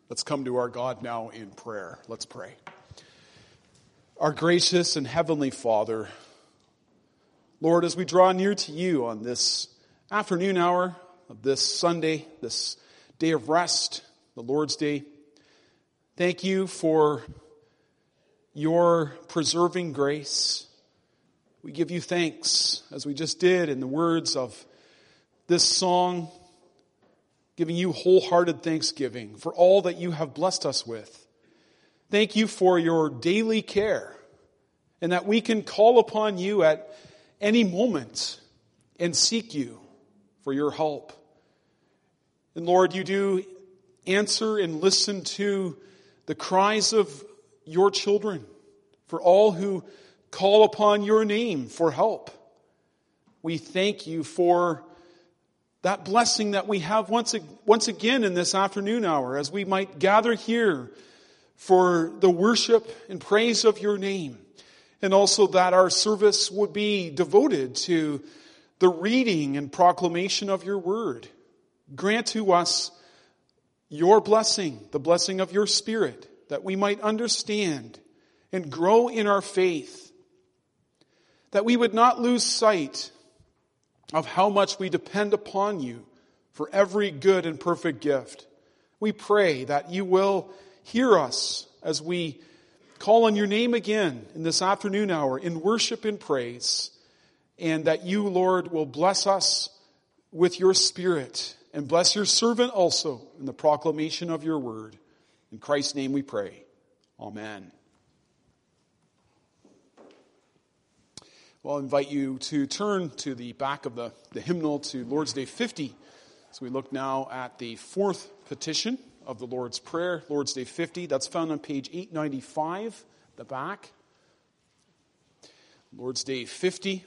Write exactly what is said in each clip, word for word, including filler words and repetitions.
Let's come to our God now in prayer. Let's pray. Our gracious and heavenly Father, Lord, as we draw near to you on this afternoon hour of this Sunday, this day of rest, the Lord's Day, thank you for your preserving grace. We give you thanks, as we just did in the words of this song, giving you wholehearted thanksgiving for all that you have blessed us with. Thank you for your daily care, and that we can call upon you at any moment and seek you for your help. And Lord, you do answer and listen to the cries of your children, for all who call upon your name for help. We thank you for that blessing that we have once, once again in this afternoon hour, as we might gather here for the worship and praise of your name. And also that our service would be devoted to the reading and proclamation of your word. Grant to us your blessing, the blessing of your Spirit, that we might understand and grow in our faith, that we would not lose sight of how much we depend upon you for every good and perfect gift. We pray that you will hear us as we call on your name again in this afternoon hour in worship and praise, and that you, Lord, will bless us with your Spirit and bless your servant also in the proclamation of your word. In Christ's name we pray. Amen. Well, I invite you to turn to the back of the, the hymnal to Lord's Day fifty. So we look now at the fourth petition of the Lord's Prayer, Lord's Day fifty. That's found on page eight ninety-five, the back. Lord's Day fifty.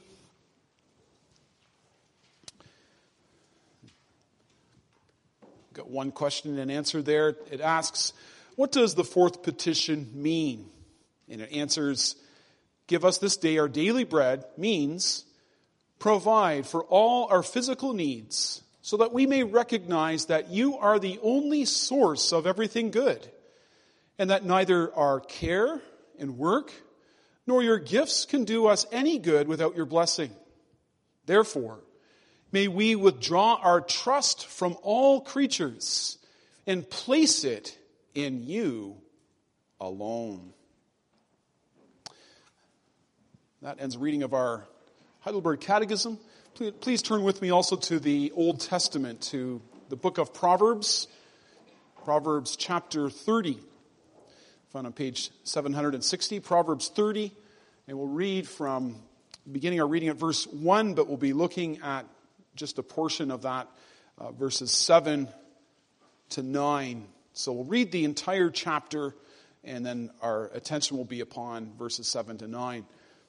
Got one question and answer there. It asks, what does the fourth petition mean? And it answers, give us this day our daily bread means provide for all our physical needs so that we may recognize that you are the only source of everything good, and that neither our care and work nor your gifts can do us any good without your blessing. Therefore, may we withdraw our trust from all creatures and place it in you alone. That ends reading of our Heidelberg Catechism. Please, please turn with me also to the Old Testament, to the book of Proverbs, Proverbs chapter thirty, found on page seven hundred sixty, Proverbs thirty, and we'll read from, beginning our reading at verse one, but we'll be looking at just a portion of that, uh, verses seven to nine. So we'll read the entire chapter, and then our attention will be upon verses seven to nine.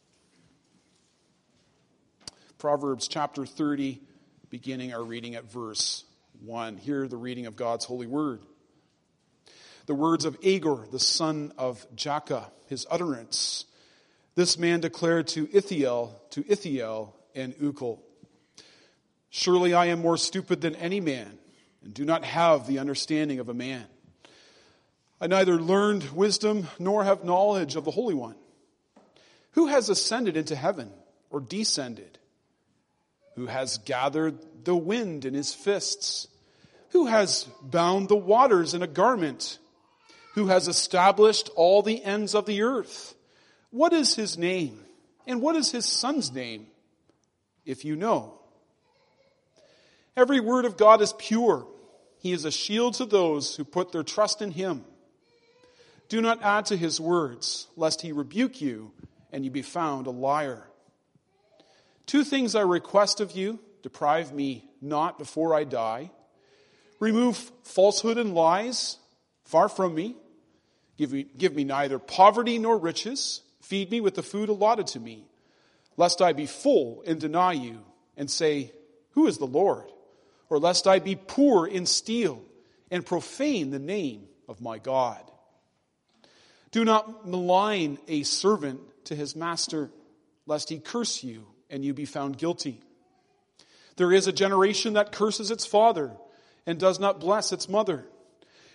Proverbs chapter thirty, beginning our reading at verse one. Hear the reading of God's holy word. The words of Agur, the son of Jakeh, his utterance. This man declared to Ithiel, to Ithiel and Ukal, surely I am more stupid than any man, and do not have the understanding of a man. I neither learned wisdom nor have knowledge of the Holy One. Who has ascended into heaven or descended? Who has gathered the wind in his fists? Who has bound the waters in a garment? Who has established all the ends of the earth? What is his name? And what is his son's name? If you know. Every word of God is pure. He is a shield to those who put their trust in him. Do not add to his words, lest he rebuke you and you be found a liar. Two things I request of you, deprive me not before I die. Remove falsehood and lies far from me. Give me, give me neither poverty nor riches. Feed me with the food allotted to me, lest I be full and deny you and say, who is the Lord? Or lest I be poor and steal and profane the name of my God. Do not malign a servant to his master, lest he curse you and you be found guilty. There is a generation that curses its father and does not bless its mother.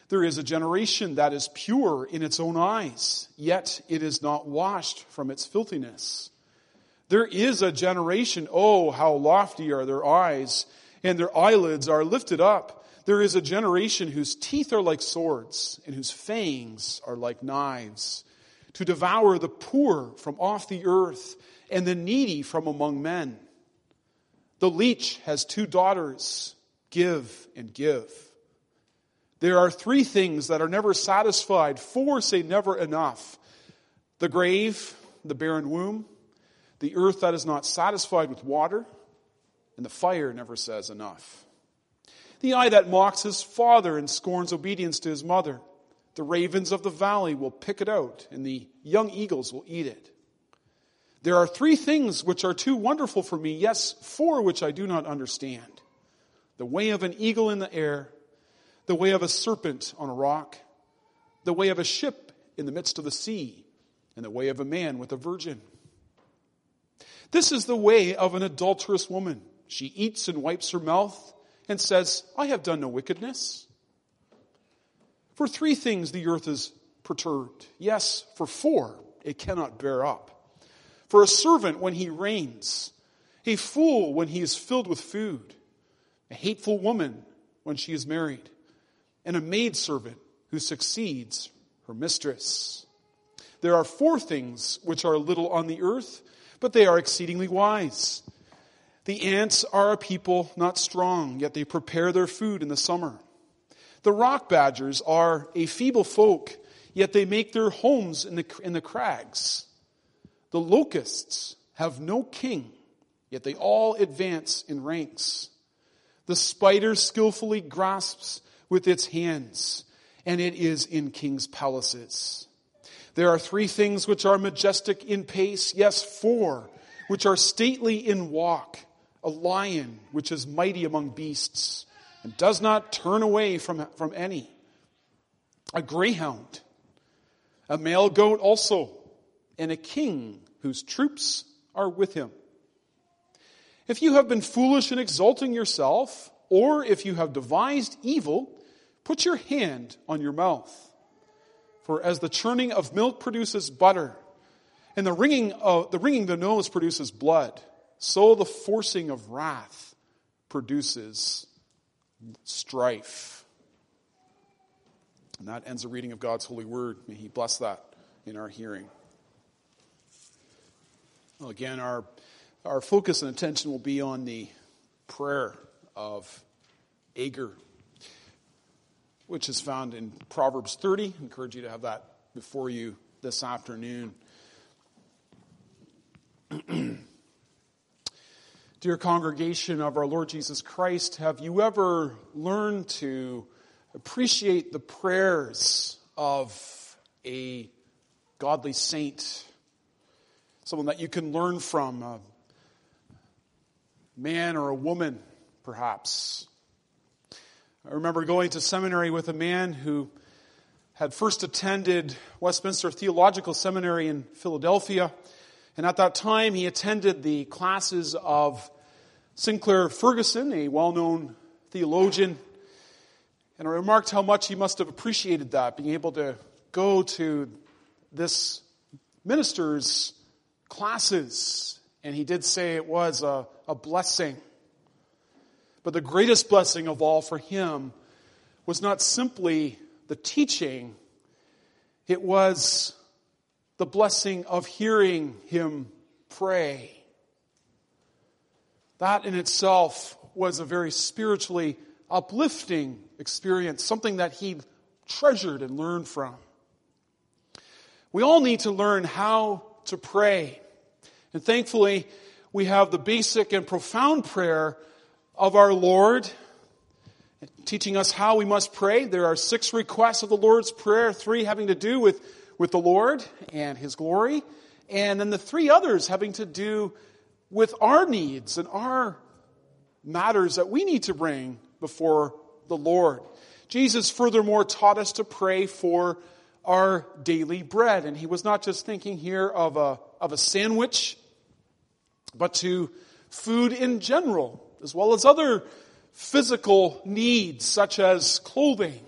There is a generation that is pure in its own eyes, yet it is not washed from its filthiness. There is a generation, oh, how lofty are their eyes, and their eyelids are lifted up. There is a generation whose teeth are like swords, and whose fangs are like knives, to devour the poor from off the earth, and the needy from among men. The leech has two daughters, give and give. There are three things that are never satisfied. Four say never enough. The grave, the barren womb, the earth that is not satisfied with water, and the fire never says enough. The eye that mocks his father and scorns obedience to his mother. The ravens of the valley will pick it out, and the young eagles will eat it. There are three things which are too wonderful for me, yes, four which I do not understand. The way of an eagle in the air, the way of a serpent on a rock, the way of a ship in the midst of the sea, and the way of a man with a virgin. This is the way of an adulterous woman. She eats and wipes her mouth and says, I have done no wickedness. For three things the earth is perturbed. Yes, for four it cannot bear up. For a servant when he reigns, a fool when he is filled with food, a hateful woman when she is married, and a maidservant who succeeds her mistress. There are four things which are little on the earth, but they are exceedingly wise. The ants are a people not strong, yet they prepare their food in the summer. The rock badgers are a feeble folk, yet they make their homes in the, in the crags. The locusts have no king, yet they all advance in ranks. The spider skillfully grasps with its hands, and it is in kings' palaces. There are three things which are majestic in pace, yes, four, which are stately in walk. A lion which is mighty among beasts, and does not turn away from, from any. A greyhound, a male goat also, and a king whose troops are with him. If you have been foolish in exalting yourself, or if you have devised evil, put your hand on your mouth. For as the churning of milk produces butter, and the wringing of the wringing of the nose produces blood, so the forcing of wrath produces strife. And that ends the reading of God's holy word. May He bless that in our hearing. Well, again, our our focus and attention will be on the prayer of Agur, which is found in Proverbs thirty. I encourage you to have that before you this afternoon. Dear congregation of our Lord Jesus Christ, have you ever learned to appreciate the prayers of a godly saint? Someone that you can learn from, a man or a woman, perhaps. I remember going to seminary with a man who had first attended Westminster Theological Seminary in Philadelphia. And at that time, he attended the classes of Sinclair Ferguson, a well-known theologian. And I remarked how much he must have appreciated that, being able to go to this minister's classes. And he did say it was a, a blessing. But the greatest blessing of all for him was not simply the teaching, it was the blessing of hearing him pray. That in itself was a very spiritually uplifting experience, something that he treasured and learned from. We all need to learn how to pray. And thankfully, we have the basic and profound prayer of our Lord, teaching us how we must pray. There are six requests of the Lord's Prayer, three having to do with, with the Lord and His glory, and then the three others having to do with our needs and our matters that we need to bring before the Lord. Jesus furthermore taught us to pray for our daily bread, and He was not just thinking here of a, of a sandwich, but to food in general, as well as other physical needs such as clothing,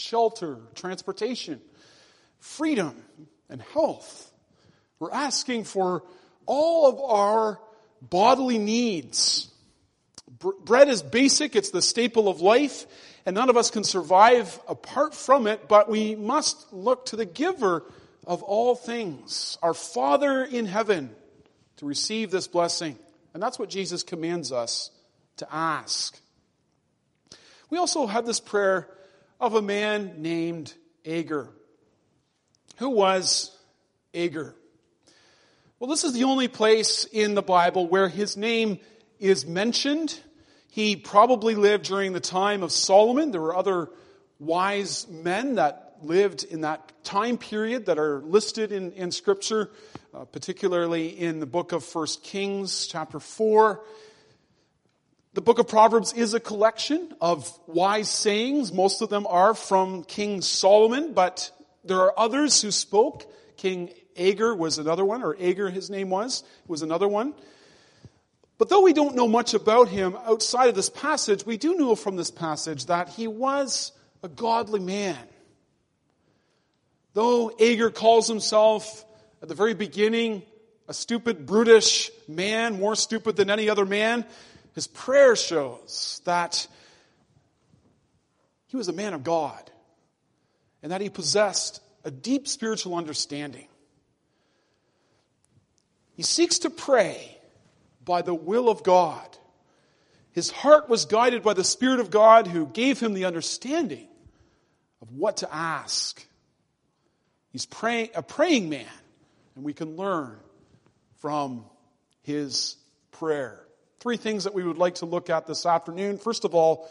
shelter, transportation, freedom, and health. We're asking for all of our bodily needs. Bread is basic, it's the staple of life, and none of us can survive apart from it, but we must look to the giver of all things, our Father in heaven, to receive this blessing. And that's what Jesus commands us to ask. We also have this prayer of a man named Agur. Who was Agur? Well, this is the only place in the Bible where his name is mentioned. He probably lived during the time of Solomon. There were other wise men that lived in that time period that are listed in, in Scripture, uh, particularly in the book of First Kings, chapter four. The book of Proverbs is a collection of wise sayings. Most of them are from King Solomon, but there are others who spoke. King Agur was another one, or Agur his name was, was another one. But though we don't know much about him outside of this passage, we do know from this passage that he was a godly man. Though Agur calls himself, at the very beginning, a stupid, brutish man, more stupid than any other man, his prayer shows that he was a man of God and that he possessed a deep spiritual understanding. He seeks to pray by the will of God. His heart was guided by the Spirit of God who gave him the understanding of what to ask. He's praying, a praying man, and we can learn from his prayer. Three things that we would like to look at this afternoon. First of all,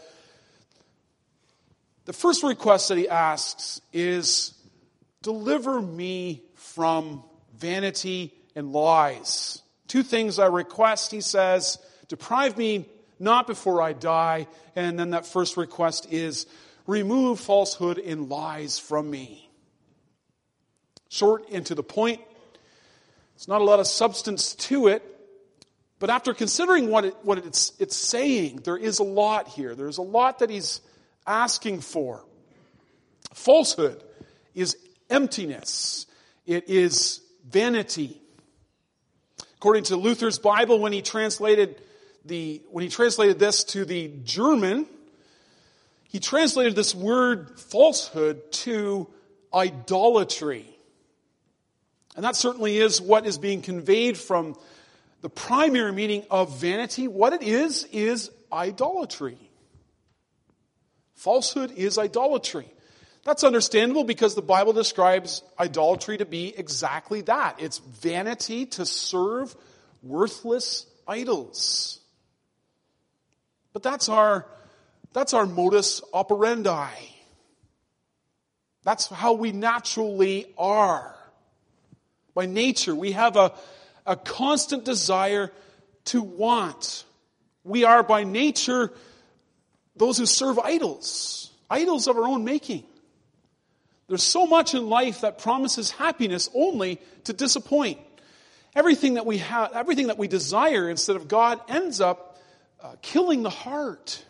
the first request that he asks is, deliver me from vanity and lies. Two things I request, he says, deprive me not before I die. And then that first request is, remove falsehood and lies from me. Short and to the point. There's not a lot of substance to it. But after considering what, it, what it's, it's saying, there is a lot here. There's a lot that he's asking for. Falsehood is emptiness. It is vanity. According to Luther's Bible, when he translated the when he translated this to the German, he translated this word falsehood to idolatry. And that certainly is what is being conveyed from the primary meaning of vanity. What it is, is idolatry. Falsehood is idolatry. That's understandable because the Bible describes idolatry to be exactly that. It's vanity to serve worthless idols. But that's our, that's our modus operandi. That's how we naturally are. By nature, we have a, a constant desire to want. We are by nature those who serve idols, idols of our own making. There's so much in life that promises happiness only to disappoint. Everything that we have, everything that we desire instead of God ends up uh, killing the heart.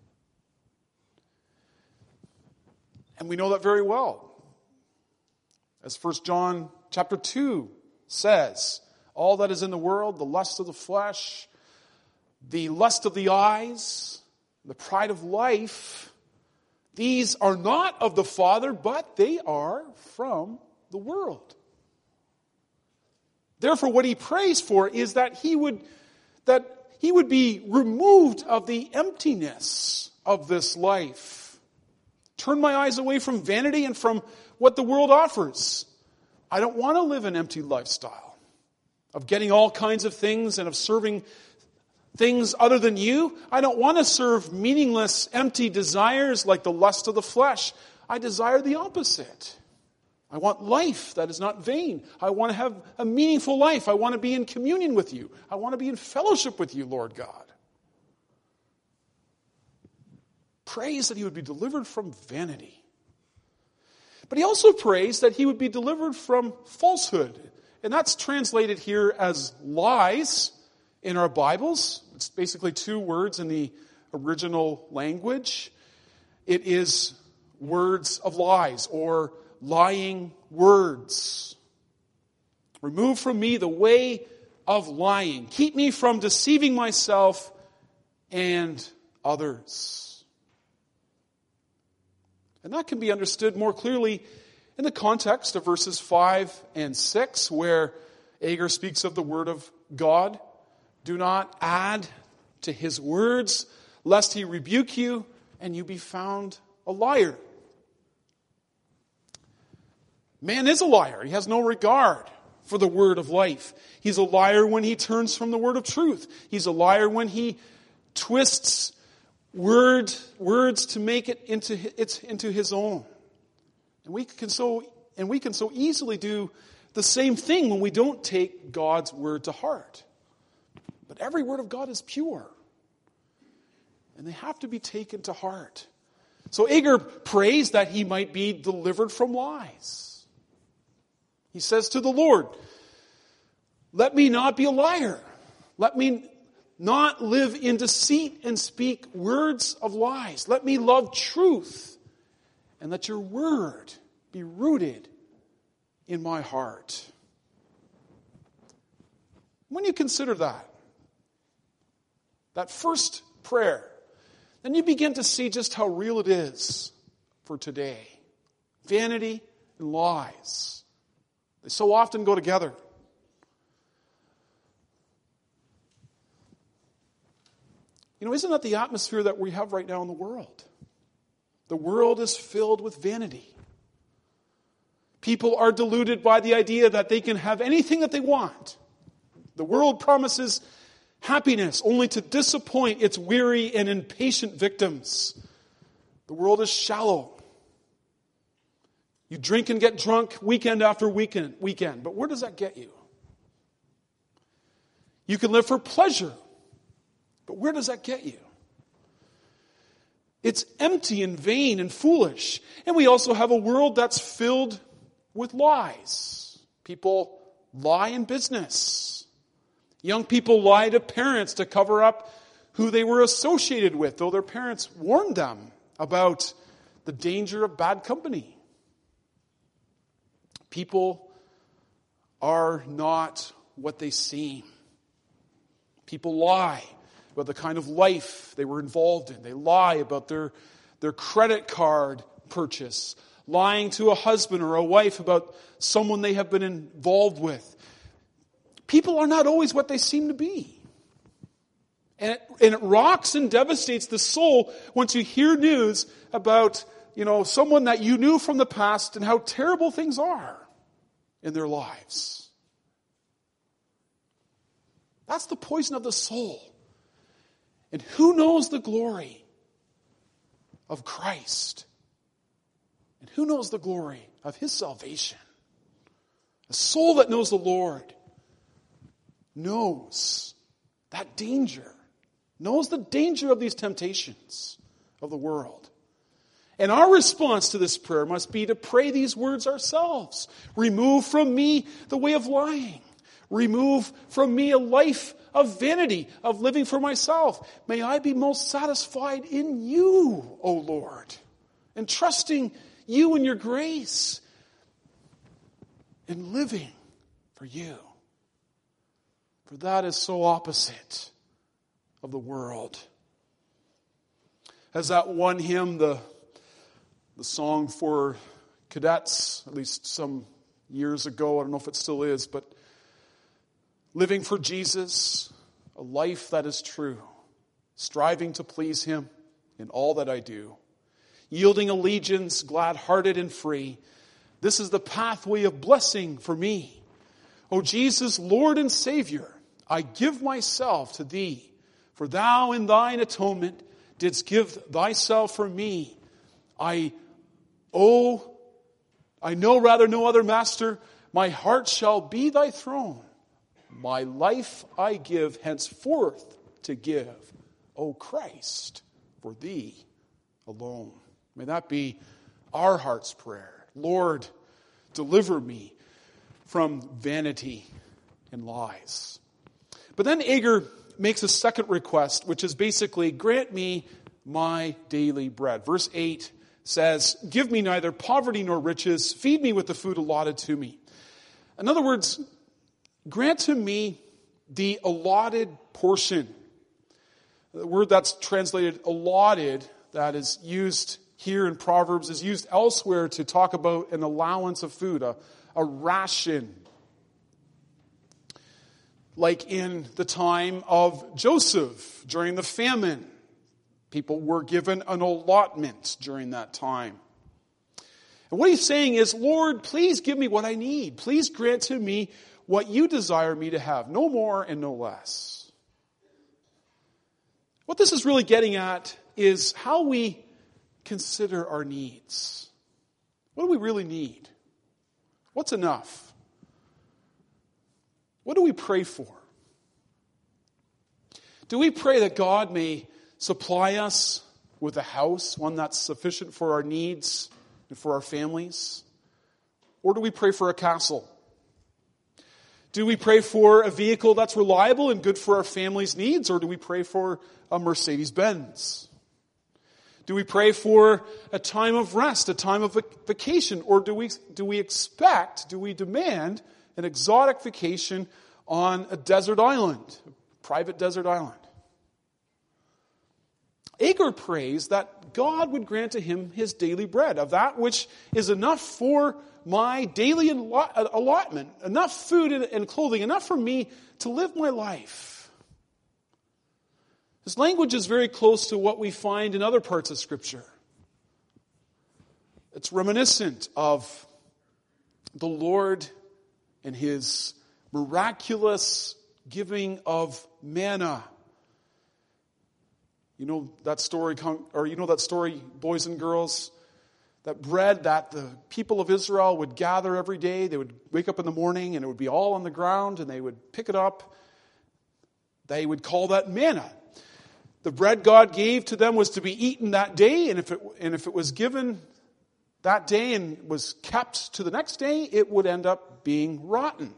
And we know that very well. As First John chapter two says, all that is in the world, the lust of the flesh, the lust of the eyes, the pride of life, these are not of the Father, but they are from the world. Therefore, what he prays for is that he would, that he would be removed of the emptiness of this life. Turn my eyes away from vanity and from what the world offers. I don't want to live an empty lifestyle of getting all kinds of things and of serving things other than you. I don't want to serve meaningless, empty desires like the lust of the flesh. I desire the opposite. I want life that is not vain. I want to have a meaningful life. I want to be in communion with you. I want to be in fellowship with you, Lord God. Prays that he would be delivered from vanity. But he also prays that he would be delivered from falsehood. And that's translated here as lies in our Bibles. It's basically two words in the original language. It is words of lies or lying words. Remove from me the way of lying. Keep me from deceiving myself and others. And that can be understood more clearly in the context of verses five and six, where Agur speaks of the word of God. Do not add to his words, lest he rebuke you and you be found a liar. Man is a liar. He has no regard for the word of life. He's a liar when he turns from the word of truth. He's a liar when he twists word words to make it into it's into his own. And we can so and we can so easily do the same thing when we don't take God's word to heart. But every word of God is pure. And they have to be taken to heart. So Agur prays that he might be delivered from lies. He says to the Lord, let me not be a liar. Let me not live in deceit and speak words of lies. Let me love truth, and let your word be rooted in my heart. When you consider that, that first prayer, then you begin to see just how real it is for today. Vanity and lies. They so often go together. You know, isn't that the atmosphere that we have right now in the world? The world is filled with vanity. People are deluded by the idea that they can have anything that they want. The world promises happiness only to disappoint its weary and impatient victims. The world is shallow. You drink and get drunk weekend after weekend, weekend. But where does that get you? You can live for pleasure. But where does that get you? It's empty and vain and foolish. And we also have a world that's filled with lies. People lie in business. Young people lie to parents to cover up who they were associated with, though their parents warned them about the danger of bad company. People are not what they seem. People lie about the kind of life they were involved in. They lie about their, their credit card purchase, lying to a husband or a wife about someone they have been involved with. People are not always what they seem to be. And it, and it rocks and devastates the soul once you hear news about, you know, someone that you knew from the past and how terrible things are in their lives. That's the poison of the soul. And who knows the glory of Christ? And who knows the glory of his salvation? A soul that knows the Lord knows that danger, knows the danger of these temptations of the world. And our response to this prayer must be to pray these words ourselves. Remove from me the way of lying. Remove from me a life of vanity, of living for myself. May I be most satisfied in you, O Lord, and trusting you and your grace, and living for you. For that is so opposite of the world. As that one hymn, the, the song for cadets, at least some years ago, I don't know if it still is, but living for Jesus, a life that is true, striving to please him in all that I do, yielding allegiance, glad-hearted and free. This is the pathway of blessing for me. O Jesus, Lord and Savior, I give myself to thee, for thou in thine atonement didst give thyself for me. I owe, I know rather no other master, my heart shall be thy throne. My life I give henceforth to give, O Christ, for thee alone. May that be our heart's prayer. Lord, deliver me from vanity and lies. But then Agur makes a second request, which is basically, grant me my daily bread. Verse eight says, give me neither poverty nor riches, feed me with the food allotted to me. In other words, grant to me the allotted portion. The word that's translated allotted, that is used here in Proverbs, is used elsewhere to talk about an allowance of food, a, a ration. Like in the time of Joseph during the famine. People were given an allotment during that time. And what he's saying is, Lord, please give me what I need. Please grant to me what you desire me to have. No more and no less. What this is really getting at is how we consider our needs. What do we really need? What's enough? What do we pray for? Do we pray that God may supply us with a house, one that's sufficient for our needs and for our families? Or do we pray for a castle? Do we pray for a vehicle that's reliable and good for our family's needs? Or do we pray for a Mercedes-Benz? Do we pray for a time of rest, a time of vacation? Or do we, do we expect, do we demand an exotic vacation on a desert island, a private desert island? Agur prays that God would grant to him his daily bread, of that which is enough for my daily allotment, enough food and clothing, enough for me to live my life. This language is very close to what we find in other parts of Scripture. It's reminiscent of the Lord and his miraculous giving of manna. You know that story, or you know that story, boys and girls? That bread that the people of Israel would gather every day. They would wake up in the morning and it would be all on the ground and they would pick it up. They would call that manna. The bread God gave to them was to be eaten that day, and if it, and if it was given that day and was kept to the next day, it would end up being rotten.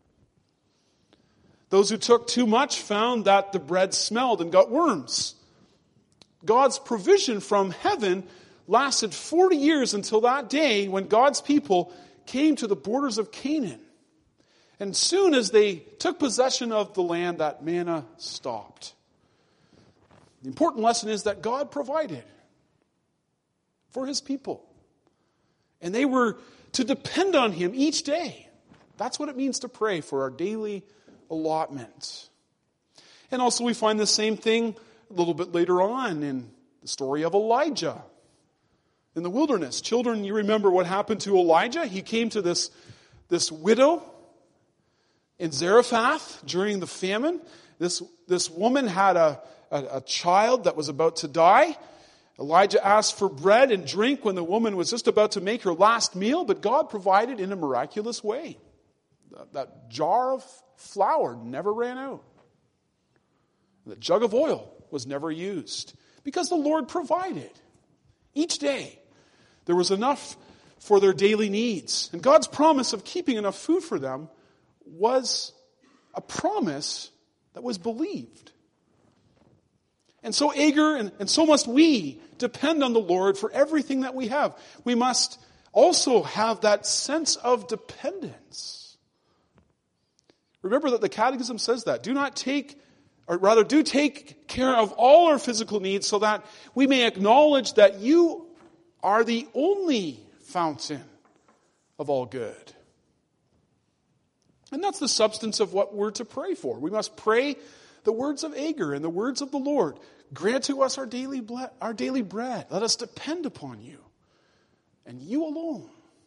Those who took too much found that the bread smelled and got worms. God's provision from heaven lasted forty years until that day when God's people came to the borders of Canaan. And soon as they took possession of the land, that manna stopped. The important lesson is that God provided for his people. And they were to depend on him each day. That's what it means to pray for our daily allotment. And also we find the same thing a little bit later on in the story of Elijah in the wilderness. Children, you remember what happened to Elijah? He came to this, this widow in Zarephath during the famine. This, this woman had a, a, a child that was about to die. Elijah asked for bread and drink when the woman was just about to make her last meal, but God provided in a miraculous way. That, that jar of flour never ran out. The jug of oil was never used because the Lord provided. Each day there was enough for their daily needs. And God's promise of keeping enough food for them was a promise that was believed. And so Agur, and, and so must we, depend on the Lord for everything that we have. We must also have that sense of dependence. Remember that the Catechism says that. Do not take, or rather do take care of all our physical needs so that we may acknowledge that you are the only fountain of all good. And that's the substance of what we're to pray for. We must pray the words of Agur and the words of the Lord. Grant to us our daily, ble- our daily bread. Let us depend upon you and you alone.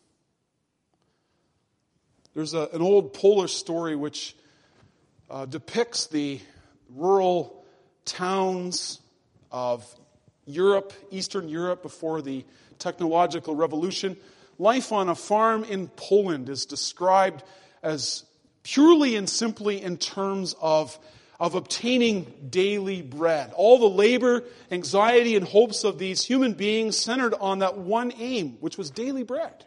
There's a, an old Polish story which uh, depicts the rural towns of Europe, Eastern Europe, before the technological revolution. Life on a farm in Poland is described as purely and simply in terms of, of obtaining daily bread. All the labor, anxiety, and hopes of these human beings centered on that one aim, which was daily bread.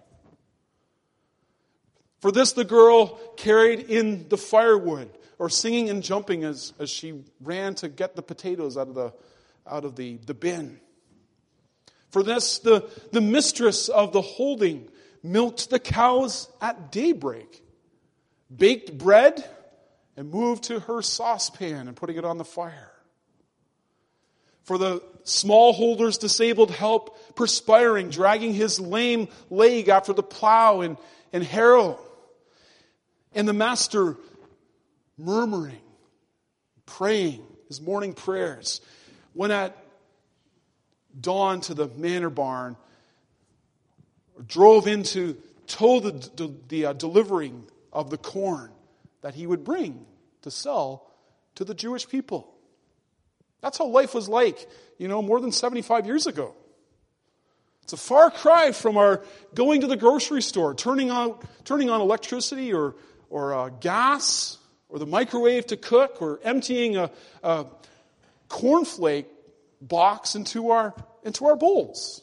For this, the girl carried in the firewood, or singing and jumping as, as she ran to get the potatoes out of the, out of the, the bin. For this, the, the mistress of the holding milked the cows at daybreak, baked bread, and moved to her saucepan and putting it on the fire. For the smallholder's disabled help, perspiring, dragging his lame leg after the plow and, and harrow. And the master murmuring, praying his morning prayers. When at dawn to the manor barn, drove in to tow the, the, the uh, delivering of the corn that he would bring to sell to the Jewish people. That's how life was like, you know, more than seventy-five years ago. It's a far cry from our going to the grocery store, turning on, turning on electricity or, or uh, gas, or the microwave to cook, or emptying a, a cornflake box into our, into our bowls.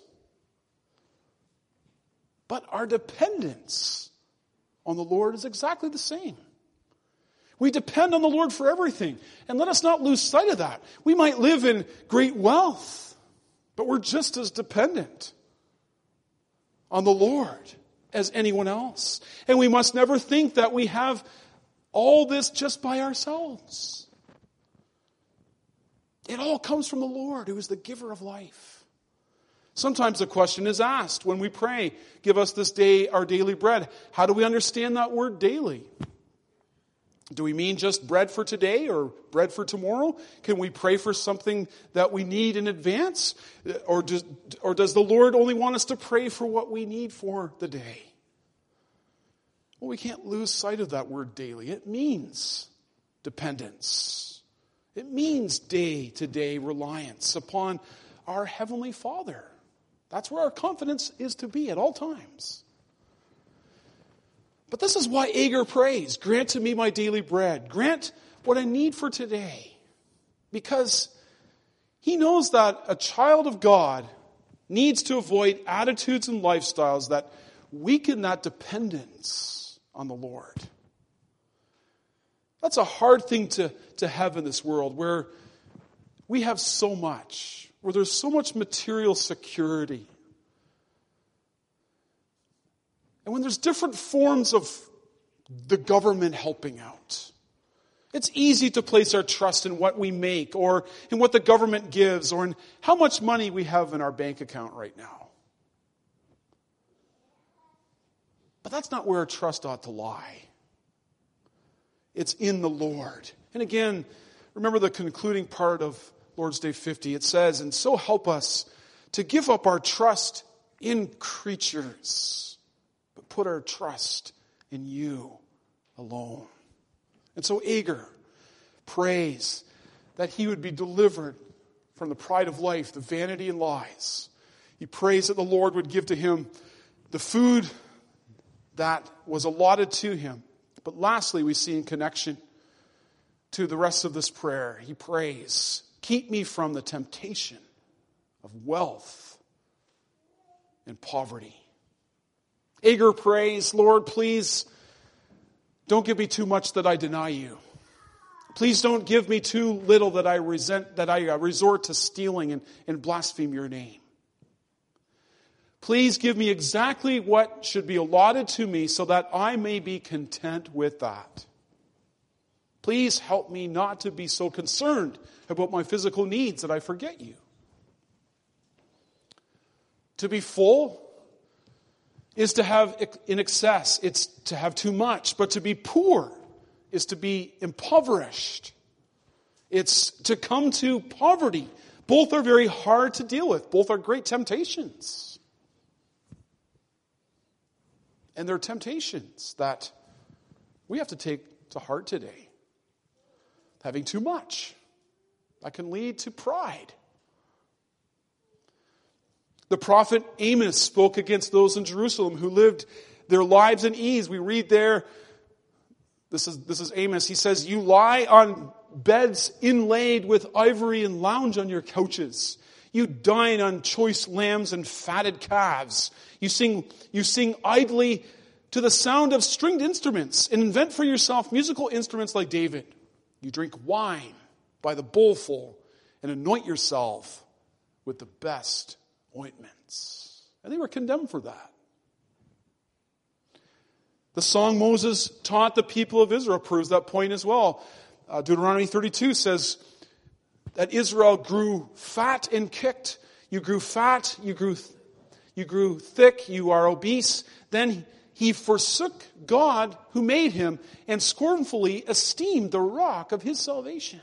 But our dependence on the Lord is exactly the same. We depend on the Lord for everything. And let us not lose sight of that. We might live in great wealth, but we're just as dependent on the Lord as anyone else. And we must never think that we have all this just by ourselves. It all comes from the Lord, who is the giver of life. Sometimes the question is asked when we pray, give us this day our daily bread. How do we understand that word daily? Do we mean just bread for today or bread for tomorrow? Can we pray for something that we need in advance? Or does, or does the Lord only want us to pray for what we need for the day? Well, we can't lose sight of that word daily. It means dependence. It means day-to-day reliance upon our Heavenly Father. That's where our confidence is to be at all times. But this is why Agur prays, grant to me my daily bread. Grant what I need for today. Because he knows that a child of God needs to avoid attitudes and lifestyles that weaken that dependence on the Lord. That's a hard thing to, to have in this world where we have so much, where there's so much material security. And when there's different forms of the government helping out, it's easy to place our trust in what we make or in what the government gives or in how much money we have in our bank account right now. But that's not where our trust ought to lie. It's in the Lord. And again, remember the concluding part of Lord's Day fifty. It says, and so help us to give up our trust in creatures, but put our trust in you alone. And so Agur prays that he would be delivered from the pride of life, the vanity and lies. He prays that the Lord would give to him the food that was allotted to him. But lastly, we see in connection to the rest of this prayer, he prays, keep me from the temptation of wealth and poverty. Agur prays, Lord, please don't give me too much that I deny you. Please don't give me too little that I resent, that I resort to stealing and, and blaspheme your name. Please give me exactly what should be allotted to me so that I may be content with that. Please help me not to be so concerned about my physical needs that I forget you. To be full is to have in excess. It's to have too much. But to be poor is to be impoverished. It's to come to poverty. Both are very hard to deal with. Both are great temptations. And they're temptations that we have to take to heart today. Having too much. That can lead to pride. The prophet Amos spoke against those in Jerusalem who lived their lives in ease. We read there, this is, this is Amos, he says, you lie on beds inlaid with ivory and lounge on your couches. You dine on choice lambs and fatted calves. You sing, you sing idly to the sound of stringed instruments and invent for yourself musical instruments like David. You drink wine by the bowlful and anoint yourself with the best ointment. arrogance. And they were condemned for that. The song Moses taught the people of Israel proves that point as well. Uh, Deuteronomy thirty-two says that Israel grew fat and kicked. You grew fat, you grew, th- you grew thick, you are obese. Then he forsook God who made him and scornfully esteemed the rock of his salvation.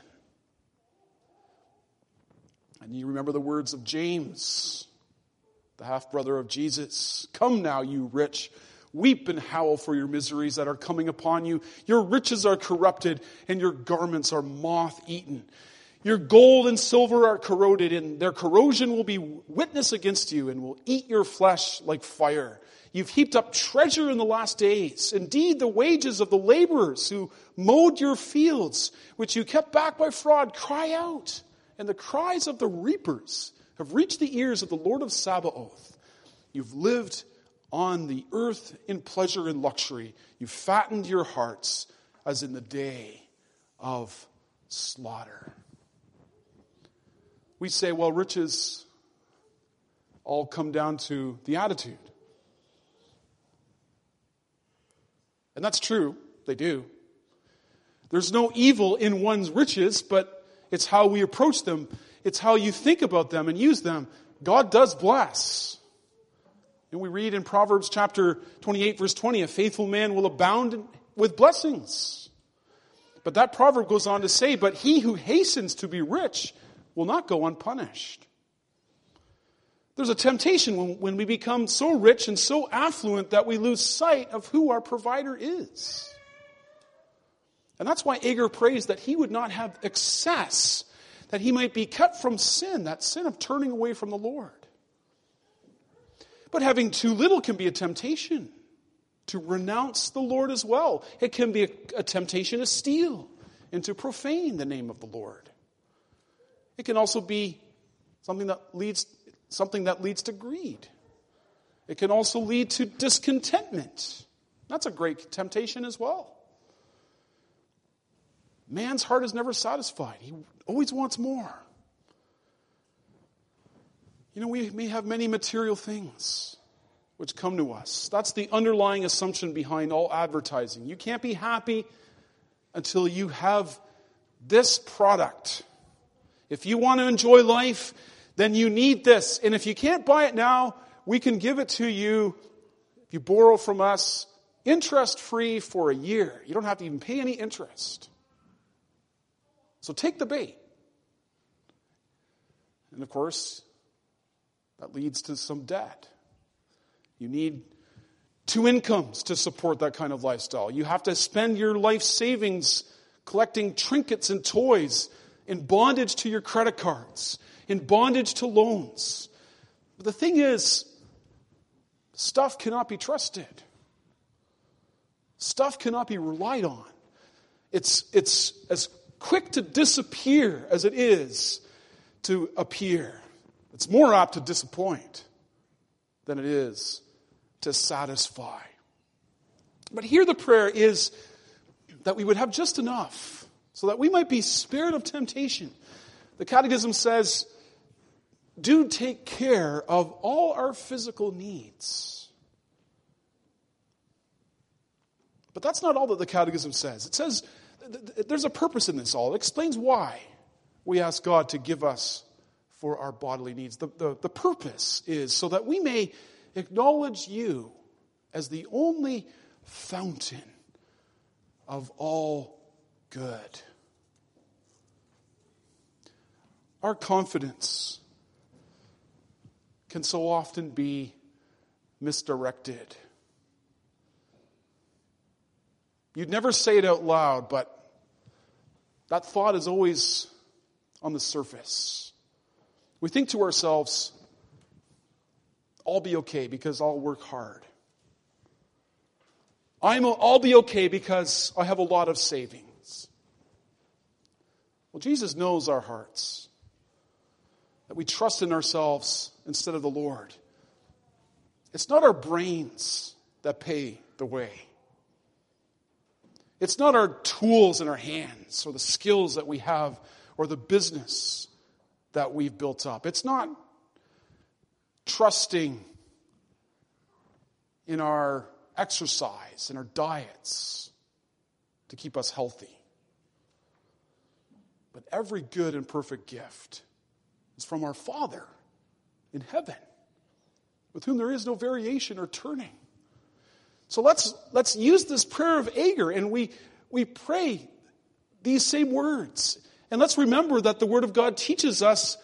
And you remember the words of James, the half-brother of Jesus. Come now, you rich, weep and howl for your miseries that are coming upon you. Your riches are corrupted, and your garments are moth-eaten. Your gold and silver are corroded, and their corrosion will be witness against you, and will eat your flesh like fire. You've heaped up treasure in the last days. Indeed, the wages of the laborers who mowed your fields, which you kept back by fraud, cry out. And the cries of the reapers have reached the ears of the Lord of Sabaoth. You've lived on the earth in pleasure and luxury. You've fattened your hearts as in the day of slaughter. We say, well, riches all come down to the attitude. And that's true. They do. There's no evil in one's riches, but it's how we approach them. It's how you think about them and use them. God does bless. And we read in Proverbs chapter twenty-eight, verse twenty, a faithful man will abound with blessings. But that proverb goes on to say, but he who hastens to be rich will not go unpunished. There's a temptation when, when we become so rich and so affluent that we lose sight of who our provider is. And that's why Agur prays that he would not have excess, that he might be kept from sin, that sin of turning away from the Lord. But having too little can be a temptation to renounce the Lord as well. It can be a, a temptation to steal and to profane the name of the Lord. It can also be something that leads something that leads to greed. It can also lead to discontentment. That's a great temptation as well. Man's heart is never satisfied. He always wants more. You know, we may have many material things which come to us. That's the underlying assumption behind all advertising. You can't be happy until you have this product. If you want to enjoy life, then you need this. And if you can't buy it now, we can give it to you, if you borrow from us, interest-free for a year. You don't have to even pay any interest. So take the bait. And of course, that leads to some debt. You need two incomes to support that kind of lifestyle. You have to spend your life savings collecting trinkets and toys, in bondage to your credit cards, in bondage to loans. But the thing is, stuff cannot be trusted. Stuff cannot be relied on. It's, it's as quick to disappear as it is to appear. It's more apt to disappoint than it is to satisfy. But here the prayer is that we would have just enough so that we might be spared of temptation. The Catechism says, do take care of all our physical needs. But that's not all that the Catechism says. It says there's a purpose in this all. It explains why we ask God to give us for our bodily needs. The, the, the purpose is so that we may acknowledge you as the only fountain of all good. Our confidence can so often be misdirected. You'd never say it out loud, but that thought is always on the surface. We think to ourselves, I'll be okay because I'll work hard. I'm, I'll be okay because I have a lot of savings. Well, Jesus knows our hearts. That we trust in ourselves instead of the Lord. It's not our brains that pay the way. It's not our tools in our hands or the skills that we have or the business that we've built up. It's not trusting in our exercise, in our diets to keep us healthy. But every good and perfect gift is from our Father in heaven, with whom there is no variation or turning. So let's let's use this prayer of Agur, and we we pray these same words. And let's remember that the Word of God teaches us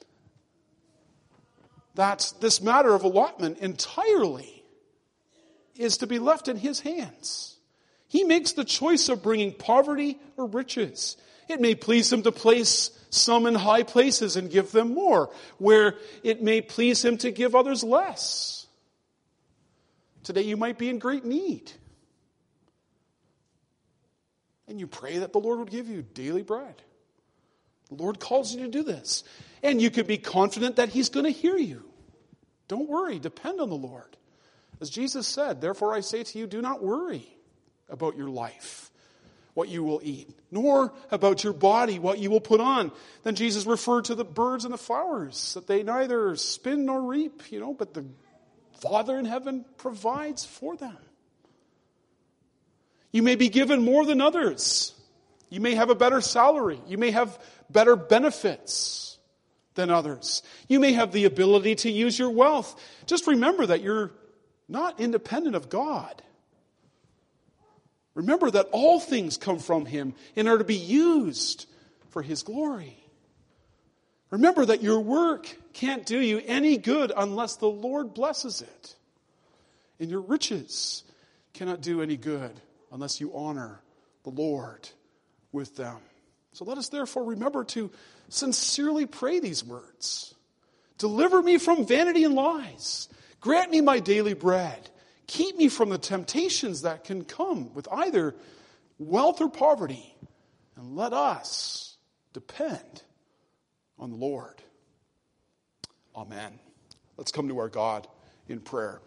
that this matter of allotment entirely is to be left in His hands. He makes the choice of bringing poverty or riches. It may please Him to place some in high places and give them more, where it may please Him to give others less. Today you might be in great need. And you pray that the Lord would give you daily bread. The Lord calls you to do this. And you could be confident that He's going to hear you. Don't worry, depend on the Lord. As Jesus said, therefore I say to you, do not worry about your life, what you will eat, nor about your body, what you will put on. Then Jesus referred to the birds and the flowers, that they neither spin nor reap, you know, but the Father in heaven provides for them. You may be given more than others. You may have a better salary. You may have better benefits than others. You may have the ability to use your wealth. Just remember that you're not independent of God. Remember that all things come from Him and are to be used for His glory. Remember that your work can't do you any good unless the Lord blesses it. And your riches cannot do any good unless you honor the Lord with them. So let us therefore remember to sincerely pray these words. Deliver me from vanity and lies. Grant me my daily bread. Keep me from the temptations that can come with either wealth or poverty. And let us depend on the Lord. Amen. Let's come to our God in prayer.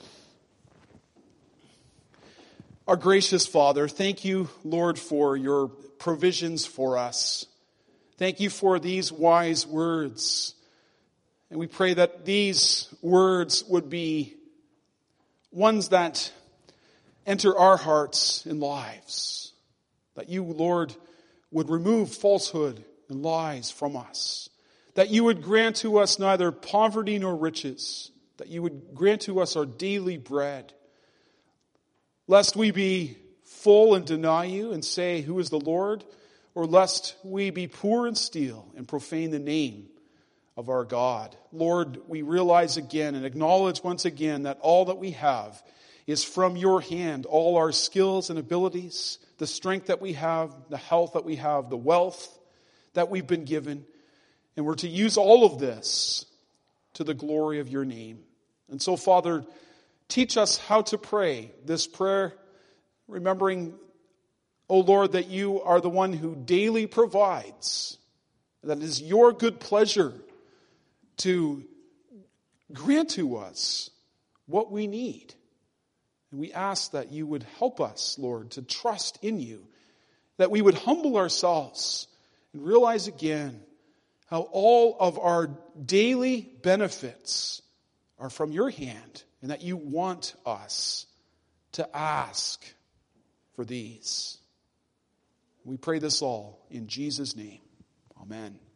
Our gracious Father, thank you, Lord, for your provisions for us. Thank you for these wise words. And we pray that these words would be ones that enter our hearts and lives. That you, Lord, would remove falsehood and lies from us. That you would grant to us neither poverty nor riches. That you would grant to us our daily bread. Lest we be full and deny you and say, who is the Lord? Or lest we be poor and steal and profane the name of our God. Lord, we realize again and acknowledge once again that all that we have is from your hand. All our skills and abilities, the strength that we have, the health that we have, the wealth that we've been given. And we're to use all of this to the glory of your name. And so, Father, teach us how to pray this prayer, remembering, O Lord, that you are the one who daily provides. That it is your good pleasure to grant to us what we need. And we ask that you would help us, Lord, to trust in you. That we would humble ourselves and realize again how all of our daily benefits are from your hand. And that you want us to ask for these. We pray this all in Jesus' name. Amen.